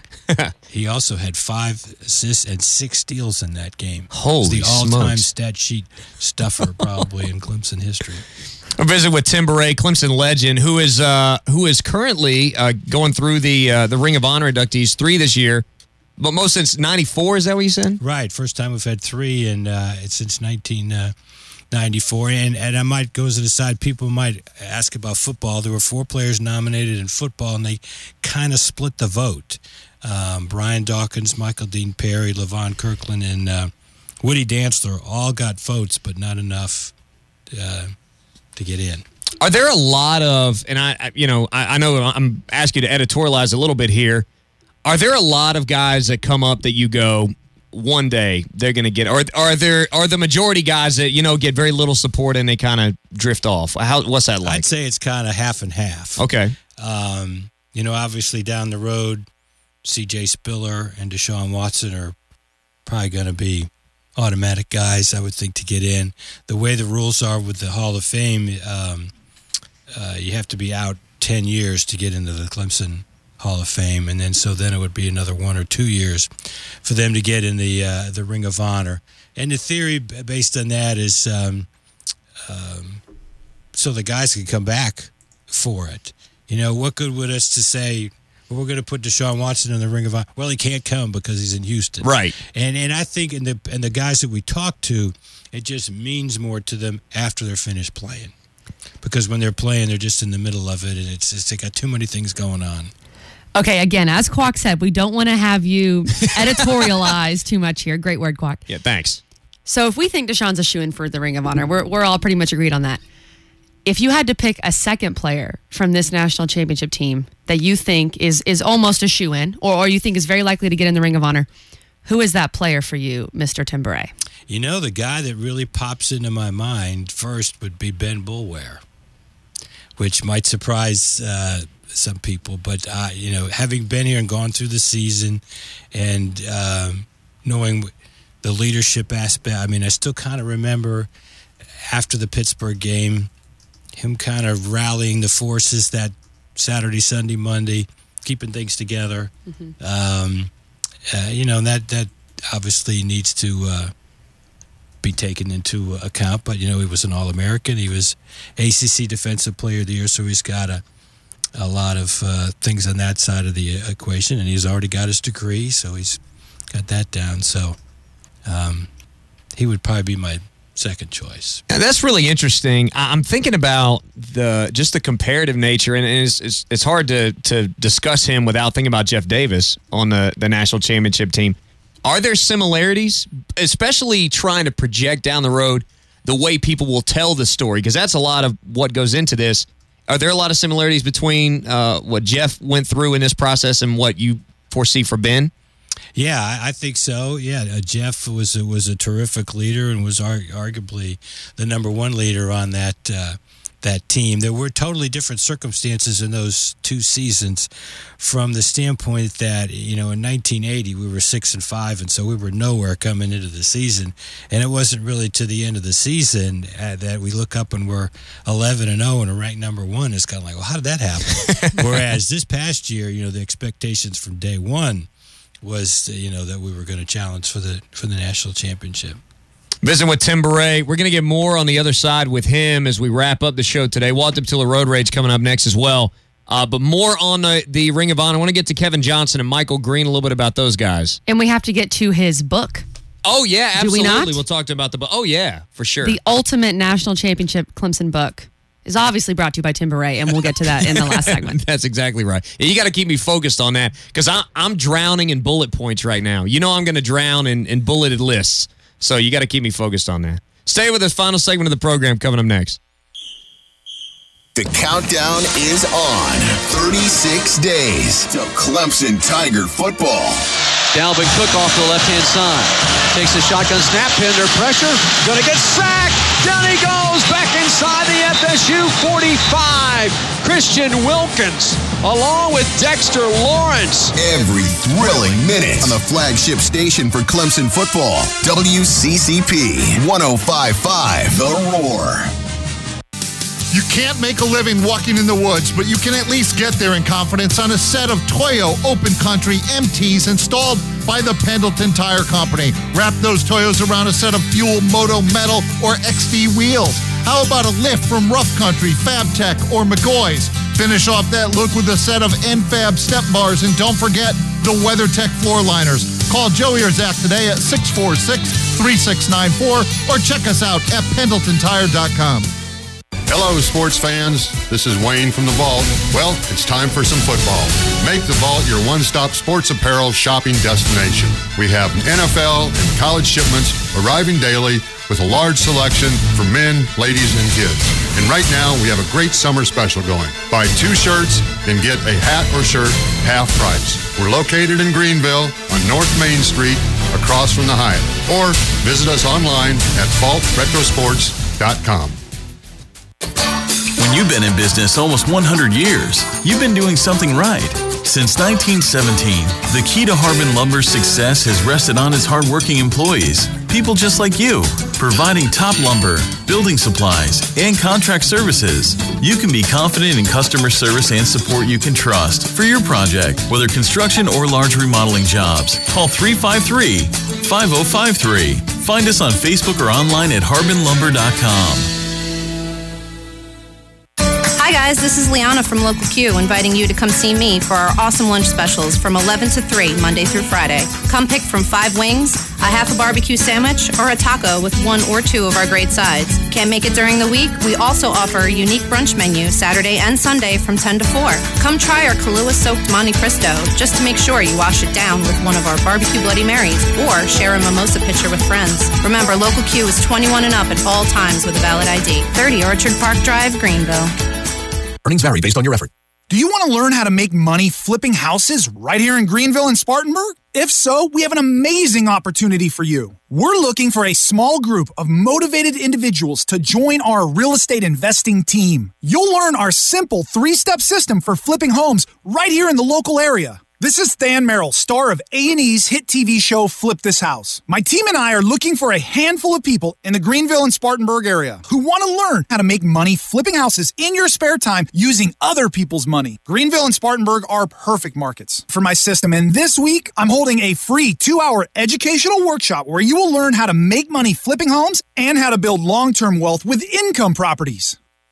he also had five assists and six steals in that game. Holy It was the all-time smokes. stat sheet stuffer probably in Clemson history. I visit with Tim Beret, Clemson legend, who is uh, who is currently uh, going through the uh, the Ring of Honor inductees, three this year, but most since ninety-four. Is that what you said? Right, first time we've had three, and uh, it's since nineteen ninety-four. And and I might go as an aside, people might ask about football. There were four players nominated in football, and they kind of split the vote. Um, Brian Dawkins, Michael Dean Perry, Levon Kirkland, and uh, Woody Dantzler all got votes, but not enough uh, to get in. Are there a lot of, and I, I you know, I, I know I'm asking you to editorialize a little bit here. Are there a lot of guys that come up that you go, one day they're going to get, or are there, are the majority guys that, you know, get very little support and they kind of drift off? How, what's that like? I'd say it's kind of half and half. Okay. Um, you know, obviously down the road, C J Spiller and Deshaun Watson are probably going to be automatic guys, I would think, to get in. The way the rules are with the Hall of Fame, um, uh, you have to be out ten years to get into the Clemson Hall of Fame, and then so then it would be another one or two years for them to get in the uh, the Ring of Honor. And the theory based on that is um, um, so the guys can come back for it. You know, what good would us to say, well, we're going to put Deshaun Watson in the Ring of Honor? Well, he can't come because he's in Houston. Right. And and I think in the and the guys that we talk to, it just means more to them after they're finished playing. Because when they're playing, they're just in the middle of it, and it's just, they got too many things going on. Okay, again, as Quack said, we don't want to have you editorialize too much here. Great word, Quack. Yeah, thanks. So if we think Deshaun's a shoo-in for the Ring of Honor, we're we're all pretty much agreed on that. If you had to pick a second player from this national championship team that you think is is almost a shoo-in, or, or you think is very likely to get in the Ring of Honor, who is that player for you, Mister Tim Beret? You know, the guy that really pops into my mind first would be Ben Boulware, which might surprise uh, some people. But, uh, you know, having been here and gone through the season and um, knowing the leadership aspect, I mean, I still kind of remember after the Pittsburgh game, him kind of rallying the forces that Saturday, Sunday, Monday, keeping things together. Mm-hmm. Um, uh, you know, that that obviously needs to uh, be taken into account. But, you know, he was an All-American. He was A C C Defensive Player of the Year, so he's got a, a lot of uh, things on that side of the equation. And he's already got his degree, so he's got that down. So um, he would probably be my second choice. Now, that's really interesting. I- I'm thinking about the just the comparative nature, and it's it's, it's hard to, to discuss him without thinking about Jeff Davis on the, the national championship team. Are there similarities, especially trying to project down the road the way people will tell the story? Because that's a lot of what goes into this. Are there a lot of similarities between uh, what Jeff went through in this process and what you foresee for Ben? Yeah, I, I think so. Yeah, uh, Jeff was a, was a terrific leader and was ar- arguably the number one leader on that uh, that team. There were totally different circumstances in those two seasons, from the standpoint that, you know, in nineteen eighty we were six and five, and so we were nowhere coming into the season, and it wasn't really to the end of the season uh, that we look up and we're eleven and zero and are ranked number one. It's kind of like, well, how did that happen? Whereas this past year, you know, the expectations from day one was, you know, that we were going to challenge for the for the national championship. Visiting with Tim Beret. We're going to get more on the other side with him as we wrap up the show today. Walt Deptula Road Rage coming up next as well. Uh, but more on the, the Ring of Honor. I want to get to Kevin Johnson and Michael Green, a little bit about those guys. And we have to get to his book. Oh, yeah, Do we absolutely. not? We'll talk to him about the book. Oh, yeah, for sure. The Ultimate National Championship Clemson book is obviously brought to you by Tim Beret, and we'll get to that in the last segment. That's exactly right. Yeah, you got to keep me focused on that because I'm drowning in bullet points right now. You know I'm going to drown in, in bulleted lists, so you got to keep me focused on that. Stay with us. Final segment of the program coming up next. The countdown is on. thirty-six days to Clemson Tiger football. Dalvin Cook off the left-hand side. Takes a shotgun snap, pinned under pressure. Going to get sacked. Down he goes. Back inside the F S U forty-five. Christian Wilkins along with Dexter Lawrence. Every thrilling minute on the flagship station for Clemson football. W C C P one oh five point five The Roar. You can't make a living walking in the woods, but you can at least get there in confidence on a set of Toyo Open Country M Ts installed by the Pendleton Tire Company. Wrap those Toyos around a set of Fuel, Moto, Metal, or X D wheels. How about a lift from Rough Country, FabTech, or McGoy's? Finish off that look with a set of N Fab step bars, and don't forget the WeatherTech floor liners. Call Joey or Zach today at six four six, three six nine four or check us out at pendleton tire dot com. Hello, sports fans. This is Wayne from The Vault. Well, it's time for some football. Make The Vault your one-stop sports apparel shopping destination. We have N F L and college shipments arriving daily with a large selection for men, ladies, and kids. And right now, we have a great summer special going. Buy two shirts and get a hat or shirt half price. We're located in Greenville on North Main Street across from the Hyatt. Or visit us online at vault retro sports dot com. When you've been in business almost one hundred years, you've been doing something right. Since nineteen seventeen, the key to Harbin Lumber's success has rested on its hardworking employees, people just like you, providing top lumber, building supplies, and contract services. You can be confident in customer service and support you can trust for your project, whether construction or large remodeling jobs. Call three five three, five oh five three. Find us on Facebook or online at harbin lumber dot com. Hi guys, this is Liana from Local Q, inviting you to come see me for our awesome lunch specials from eleven to three, Monday through Friday. Come pick from five wings, a half a barbecue sandwich, or a taco with one or two of our great sides. Can't make it during the week? We also offer a unique brunch menu Saturday and Sunday from ten to four. Come try our Kahlua-soaked Monte Cristo, just to make sure you wash it down with one of our barbecue Bloody Marys, or share a mimosa pitcher with friends. Remember, Local Q is twenty-one and up at all times with a valid I D. thirty Orchard Park Drive, Greenville. Earnings vary based on your effort. Do you want to learn how to make money flipping houses right here in Greenville and Spartanburg? If so, we have an amazing opportunity for you. We're looking for a small group of motivated individuals to join our real estate investing team. You'll learn our simple three-step system for flipping homes right here in the local area. This is Than Merrill, star of A and E's hit T V show Flip This House. My team and I are looking for a handful of people in the Greenville and Spartanburg area who want to learn how to make money flipping houses in your spare time using other people's money. Greenville and Spartanburg are perfect markets for my system, and this week I'm holding a free two-hour educational workshop where you will learn how to make money flipping homes and how to build long-term wealth with income properties.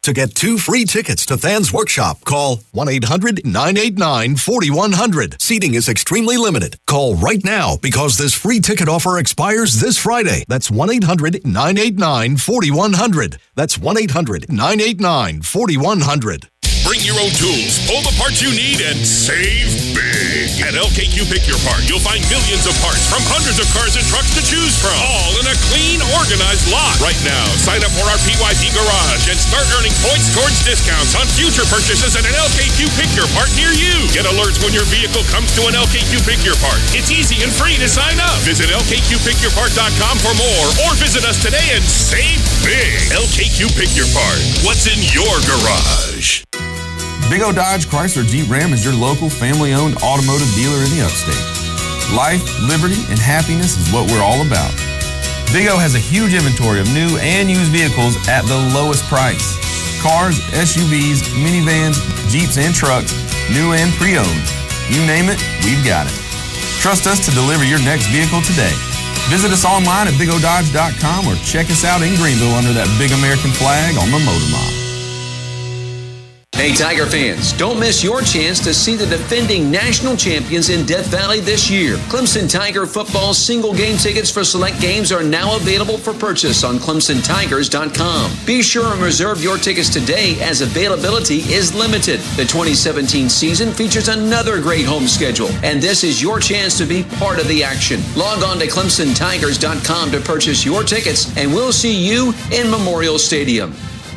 To get two free tickets to Than's Workshop, call one eight hundred nine eight nine four one zero zero. Seating is extremely limited. Call right now because this free ticket offer expires this Friday. That's one eight hundred nine eight nine four one zero zero. That's one eight hundred nine eight nine four one zero zero. Bring your own tools, pull the parts you need, and save big. At L K Q Pick Your Part, you'll find millions of parts from hundreds of cars and trucks to choose from, all in a clean, organized lot. Right now, sign up for our P Y P Garage and start earning points towards discounts on future purchases at an L K Q Pick Your Part near you. Get alerts when your vehicle comes to an L K Q Pick Your Part. It's easy and free to sign up. Visit L K Q pick your part dot com for more, or visit us today and save big. L K Q Pick Your Part. What's in your garage? Big O Dodge Chrysler Jeep Ram is your local family-owned automotive dealer in the upstate. Life, liberty, and happiness is what we're all about. Big O has a huge inventory of new and used vehicles at the lowest price. Cars, S U Vs, minivans, Jeeps, and trucks, new and pre-owned. You name it, we've got it. Trust us to deliver your next vehicle today. Visit us online at big o dodge dot com or check us out in Greenville under that big American flag on the Motor Mile. Hey, Tiger fans, don't miss your chance to see the defending national champions in Death Valley this year. Clemson Tiger football single game tickets for select games are now available for purchase on clemson tigers dot com. Be sure and reserve your tickets today as availability is limited. The twenty seventeen season features another great home schedule, and this is your chance to be part of the action. Log on to clemson tigers dot com to purchase your tickets, and we'll see you in Memorial Stadium.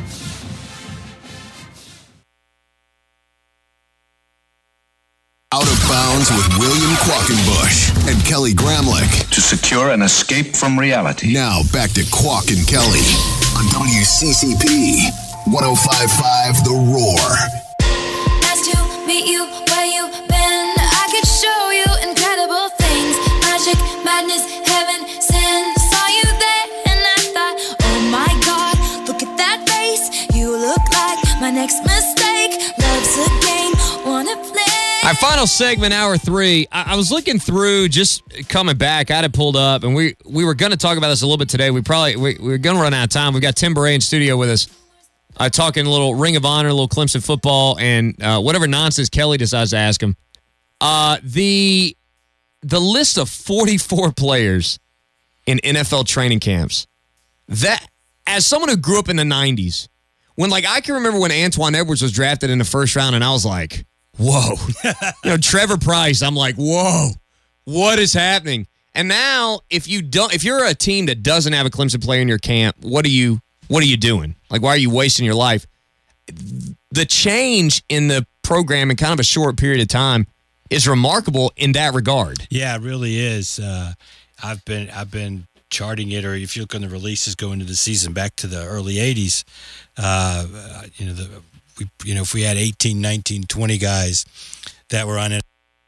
Out of Bounds with William Quackenbush and Kelly Gramlich. To secure an escape from reality. Now back to Quack and Kelly on W C C P one oh five point five The Roar. Nice to meet you where you been. I could show you incredible things. Magic, madness, heaven, sin. Saw you there and I thought, oh my God, look at that face. You look like my next mistake. Love's a game, wanna play. Our final segment, hour three. I, I was looking through, just coming back. I had it pulled up, and we we were going to talk about this a little bit today. We probably we, we're going to run out of time. We've got Tim Beret in studio with us, uh, talking a little Ring of Honor, a little Clemson football, and uh, whatever nonsense Kelly decides to ask him. Uh, the the list of forty-four players in N F L training camps. That, as someone who grew up in the nineties, when like I can remember when Antoine Edwards was drafted in the first round, and I was like, whoa. You know, Trevor Price, I'm like, whoa, what is happening? And now, if you don't, if you're a team that doesn't have a Clemson player in your camp, what are you, what are you doing? Like, why are you wasting your life? The change in the program in kind of a short period of time is remarkable in that regard. Yeah, it really is. Uh, I've been, I've been charting it, or if you look on the releases going into the season back to the early eighties, uh, you know, the, We, you know, if we had eighteen, nineteen, twenty guys that were on it.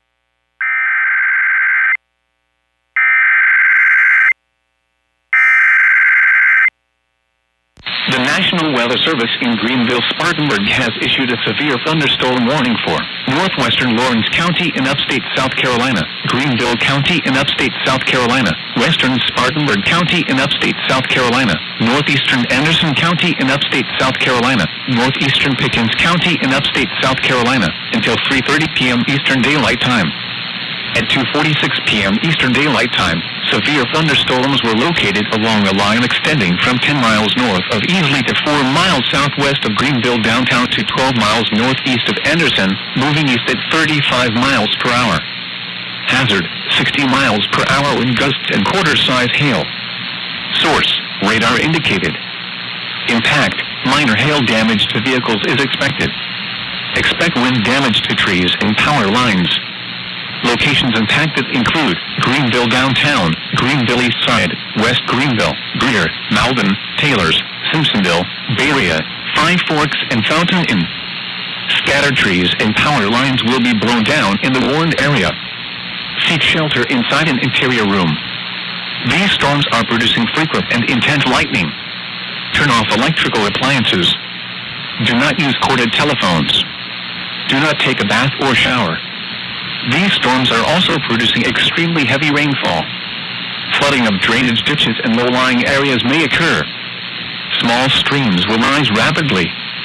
The National Weather Service in Greenville-Spartanburg has issued a severe thunderstorm warning for northwestern Lawrence County in upstate South Carolina, Greenville County in upstate South Carolina, western Spartanburg County in upstate South Carolina, northeastern Anderson County in upstate South Carolina, northeastern Pickens County in upstate South Carolina, until three thirty p.m. Eastern Daylight Time. At two forty-six p.m. Eastern Daylight Time, severe thunderstorms were located along a line extending from ten miles north of Easley to four miles southwest of Greenville downtown to twelve miles northeast of Anderson, moving east at thirty-five miles per hour. Hazard, sixty miles per hour in gusts and quarter-size hail. Source, radar indicated. Impact, minor hail damage to vehicles is expected. Expect wind damage to trees and power lines. Locations impacted include Greenville Downtown, Greenville East Side, West Greenville, Greer, Malden, Taylors, Simpsonville, Berea, Five Forks, and Fountain Inn. Scattered trees and power lines will be blown down in the warned area. Seek shelter inside an interior room. These storms are producing frequent and intense lightning. Turn off electrical appliances. Do not use corded telephones. Do not take a bath or shower. These storms are also producing extremely heavy rainfall. Flooding of drainage ditches and low-lying areas may occur. Small streams will rise rapidly.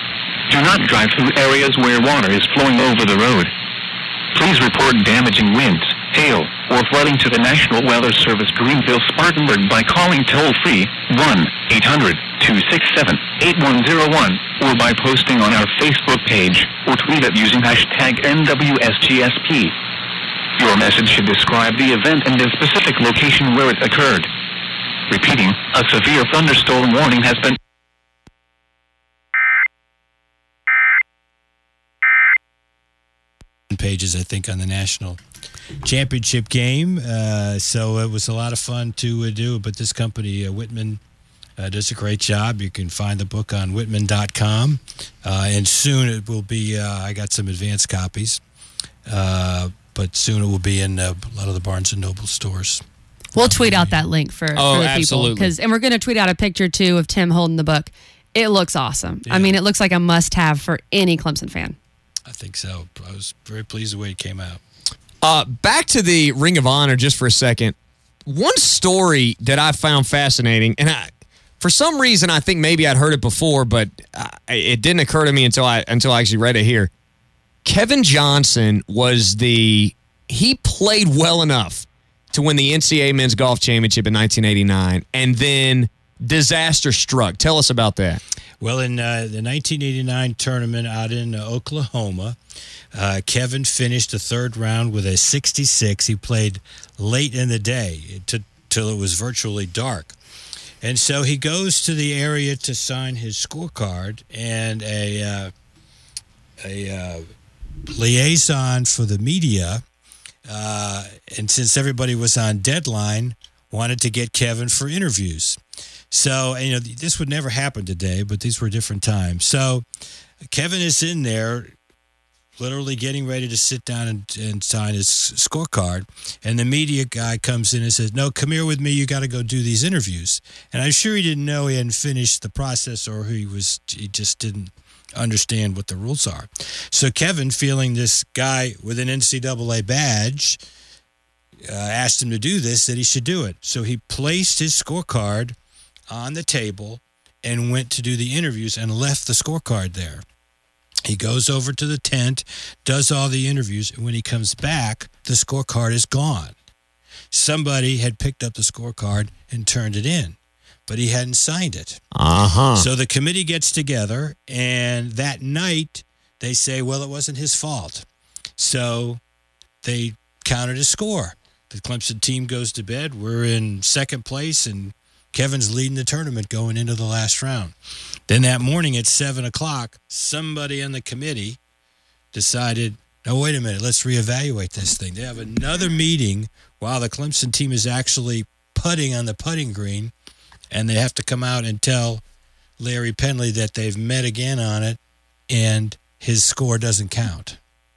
Do not drive through areas where water is flowing over the road. Please report damaging winds, hail, or flooding to the National Weather Service Greenville Spartanburg by calling toll-free one eight hundred two six seven eight one zero one or by posting on our Facebook page or tweet it using hashtag N W S G S P. Your message should describe the event and the specific location where it occurred. Repeating, a severe thunderstorm warning has been pages, I think, on the national championship game. Uh, so it was a lot of fun to uh, do. But this company, uh, Whitman, uh, does a great job. You can find the book on whitman dot com. Uh, and soon it will be, uh, I got some advanced copies, uh, but soon it will be in uh, a lot of the Barnes and Noble stores. We'll tweet out that link for, Oh, for the absolutely. people. 'Cause- and we're going to tweet out a picture, too, of Tim holding the book. It looks awesome. Yeah. I mean, it looks like a must-have for any Clemson fan. I think so. I was very pleased the way it came out. Uh, back to the Ring of Honor just for a second. One story that I found fascinating, and I, for some reason, I think maybe I'd heard it before, but uh, it didn't occur to me until I until I actually read it here. Kevin Johnson was the he played well enough to win the N C double A Men's Golf Championship in nineteen eighty-nine, and then disaster struck. Tell us about that. Well, in uh, the nineteen eighty-nine tournament out in uh, Oklahoma, uh, Kevin finished the third round with a sixty-six. He played late in the day to, till it was virtually dark. And so he goes to the area to sign his scorecard, and a, uh, a uh, liaison for the media, uh, and since everybody was on deadline, wanted to get Kevin for interviews. So, you know, this would never happen today, but these were different times. So Kevin is in there literally getting ready to sit down and, and sign his scorecard. And the media guy comes in and says, no, come here with me. You got to go do these interviews. And I'm sure he didn't know he hadn't finished the process, or he was he just didn't understand what the rules are. So Kevin, feeling this guy with an N C double A badge, uh, asked him to do this, that he should do it. So he placed his scorecard on the table and went to do the interviews and left the scorecard there. He goes over to the tent, does all the interviews, and when he comes back, the scorecard is gone. Somebody had picked up the scorecard and turned it in, but he hadn't signed it. Uh-huh. So the committee gets together, and that night they say, well, it wasn't his fault. So they counted his score. The Clemson team goes to bed. We're in second place, and Kevin's leading the tournament going into the last round. Then that morning at seven o'clock, somebody on the committee decided, no, wait a minute, let's reevaluate this thing. They have another meeting while the Clemson team is actually putting on the putting green, and they have to come out and tell Larry Penley that they've met again on it, and his score doesn't count.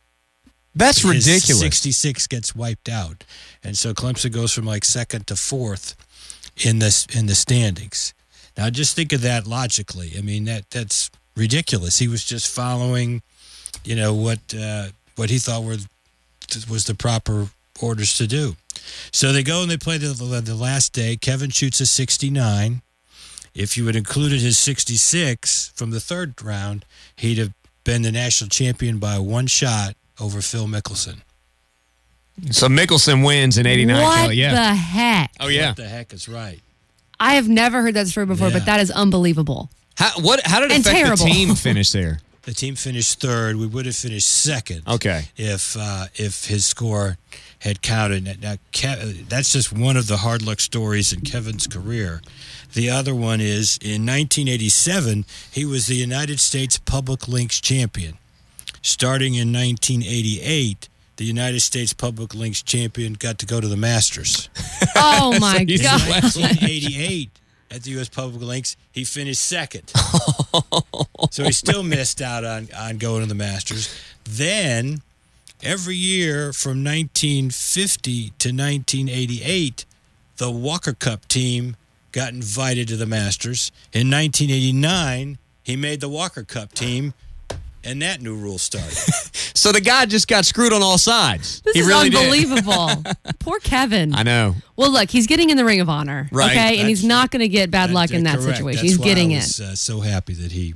That's His ridiculous. sixty-six gets wiped out. And so Clemson goes from like second to fourth in this in the standings. Now just think of that logically. I mean, that that's ridiculous. He was just following, you know, what uh, what he thought were was the proper orders to do. So they go and they play the, the last day. Kevin shoots a sixty-nine. If you had included his sixty-six from the third round, he'd have been the national champion by one shot over Phil Mickelson. So Mickelson wins in eighty-nine. What Kelly, yeah. the heck? Oh, yeah. What the heck is right? I have never heard that story before, Yeah. but that is unbelievable. How, what, how did it And affect terrible. the team finish there? The team finished third. We would have finished second. Okay. If uh, if his score had counted. Now, Kev, that's just one of the hard luck stories in Kevin's career. The other one is in nineteen eighty-seven, he was the United States Public Links champion. Starting in nineteen eighty-eight, the United States Public Links champion got to go to the Masters. Oh, my In God. nineteen eighty-eight, at the U S Public Links, he finished second. So he still missed out on, on going to the Masters. Then, every year from nineteen fifty to nineteen eighty-eight, the Walker Cup team got invited to the Masters. In nineteen eighty-nine, he made the Walker Cup team, and that new rule started. So the guy just got screwed on all sides. This he is really did. unbelievable. Poor Kevin. I know. Well, look, he's getting in the Ring of Honor, Right. okay? And he's That's- not going to get bad luck in that Correct. situation. That's He's why getting I in. was, uh, so happy that he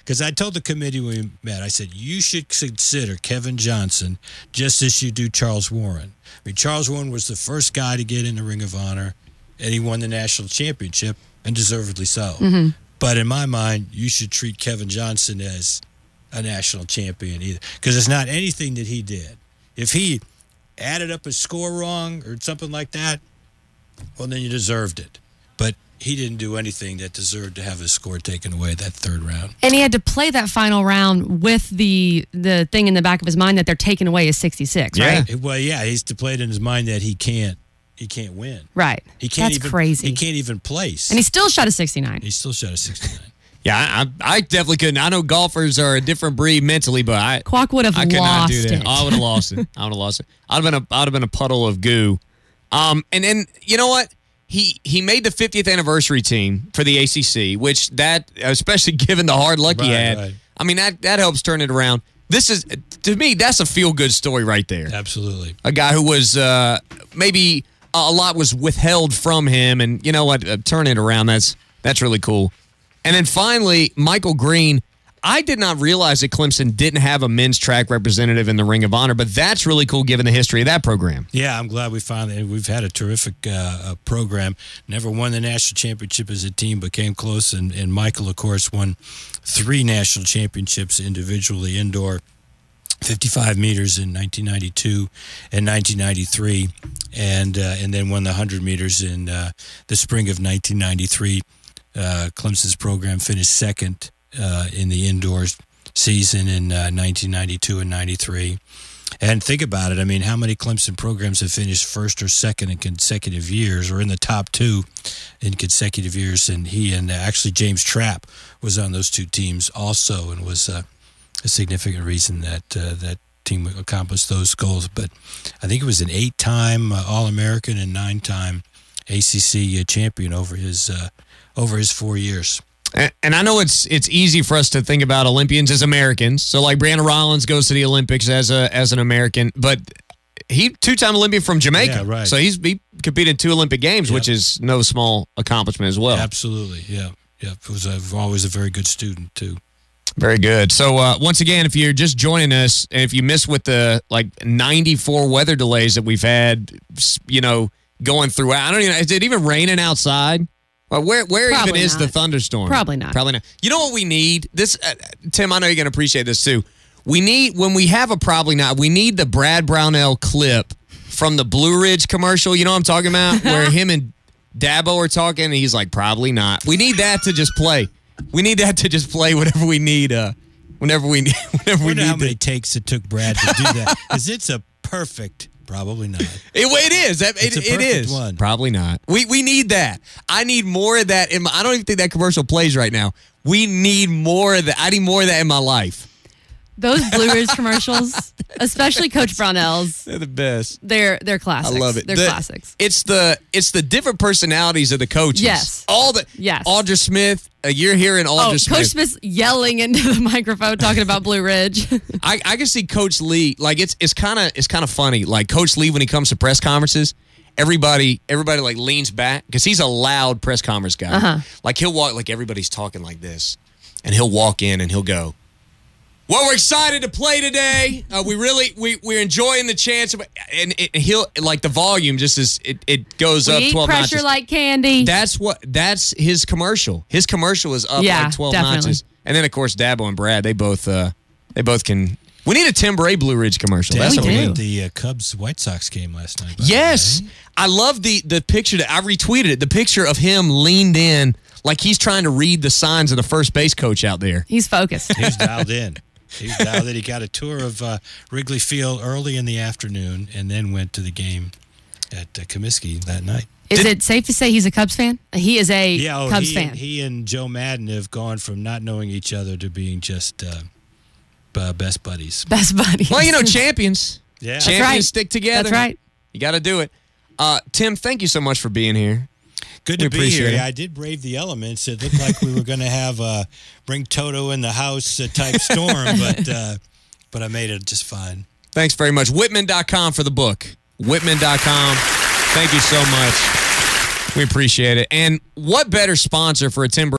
Because I told the committee when we met, I said, you should consider Kevin Johnson just as you do Charles Warren. I mean, Charles Warren was the first guy to get in the Ring of Honor, and he won the national championship, and deservedly so. Mm-hmm. But in my mind, you should treat Kevin Johnson as a national champion either, because it's not anything that he did. If he added up his score wrong or something like that, well, then you deserved it. But he didn't do anything that deserved to have his score taken away that third round. And he had to play that final round with the the thing in the back of his mind that they're taking away is sixty-six, right? Well, yeah, he's to play it in his mind that he can't he can't win. Right. He can't That's even, crazy. He can't even place. And he still shot a sixty-nine. He still shot a sixty-nine. Yeah, I, I definitely couldn't. I know golfers are a different breed mentally, but I Kwok would have I could not do lost that. it. I would have lost it. I would have lost it. I'd have been a I'd have been a puddle of goo. Um, and then you know what? He he made the fiftieth anniversary team for the A C C, which that especially given the hard luck he Right, had, right. I mean that that helps turn it around. This is to me that's a feel good story right there. Absolutely, a guy who was uh, maybe a lot was withheld from him, and you know what? Uh, turn it around. That's that's really cool. And then finally, Michael Green. I did not realize that Clemson didn't have a men's track representative in the Ring of Honor, but that's really cool given the history of that program. Yeah, I'm glad we finally, we've had a terrific uh, uh, program. Never won the national championship as a team, but came close. And, and Michael, of course, won three national championships individually, indoor, fifty-five meters in nineteen ninety-two and nineteen ninety-three, and uh, and then won the one hundred meters in uh, the spring of nineteen ninety-three. Uh, Clemson's program finished second uh, in the indoor season in uh, nineteen ninety-two and ninety-three. And think about it. I mean, how many Clemson programs have finished first or second in consecutive years, or in the top two in consecutive years? And he and uh, actually James Trapp was on those two teams also, and was uh, a significant reason that uh, that team accomplished those goals. But I think it was an eight-time uh, All-American and nine-time A C C champion over his uh, over his four years. And, and I know it's it's easy for us to think about Olympians as Americans. So like Brandon Rollins goes to the Olympics as a as an American, but he two-time Olympian from Jamaica. Yeah, right. So he's he competed in two Olympic Games, Yep. which is no small accomplishment as well. Absolutely, yeah, yeah. It was a, always a very good student too. Very good. So uh, once again, if you're just joining us, and if you missed with the like ninety-four weather delays that we've had, you know, going throughout, I don't even. Is it even raining outside? Well, where where Probably even is not. the thunderstorm? Probably not. Probably not. You know what we need? This, uh, Tim. I know you're going to appreciate this too. We need when we have a probably not. We need the Brad Brownell clip from the Blue Ridge commercial. You know what I'm talking about? Where him and Dabo are talking, and he's like, probably not. We need that to just play. We need that to just play whenever we need. Uh, whenever we need. Whenever I we wonder need. how many to- takes it took Brad to do that, because it's a perfect. Probably not. It, it is. It, It's a it, it perfect is. one. Probably not. We we need that. I need more of that. In my, I don't even think that commercial plays right now. We need more of that. I need more of that in my life. Those Blue Ridge commercials, especially Coach Brownell's, They're the best. they're they're classics. I love it. They're The- classics. It's the it's the different personalities of the coaches. Yes. All the Yes. Audra Smith. Uh, you're hearing Audra Oh, Smith. Coach Smith's yelling into the microphone talking about Blue Ridge. I, I can see Coach Lee. Like it's it's kind of it's kind of funny. Like Coach Lee when he comes to press conferences, everybody everybody like leans back because he's a loud press conference guy. Uh-huh. Like he'll walk like everybody's talking like this, and he'll walk in and he'll go, "Well, we're excited to play today. Uh, we really we we're enjoying the chance." Of, and it, he'll like the volume just as it, it goes We up eat twelve pressure notches. like candy. That's what that's his commercial. His commercial is up Yeah, like twelve definitely. notches. And then of course Dabo and Brad, they both uh they both can. We need a Tim Bray Blue Ridge commercial. That's what we Dabo need. at the uh, Cubs White Sox game last night. by the Yes. way. I love the the picture that I retweeted it. The picture of him leaned in like he's trying to read the signs of the first base coach out there. He's focused. He was dialed in. He was dialed in. He got a tour of uh, Wrigley Field early in the afternoon, and then went to the game at uh, Comiskey that night. Is it safe to say he's a Cubs fan? He is a Yeah, oh, Cubs he, fan. he and Joe Madden have gone from not knowing each other to being just uh, uh, best buddies. Best buddies. Well, you know, champions. Yeah. That's Champions right. stick together. That's right. You got to do it. Uh, Tim, thank you so much for being here. Good We to be appreciate here. it. I did brave the elements. It looked like we were going to have a bring Toto in the house uh, type storm, but uh, but I made it just fine. Thanks very much. Whitman dot com for the book. Whitman dot com. Thank you so much. We appreciate it. And what better sponsor for a Tim Bray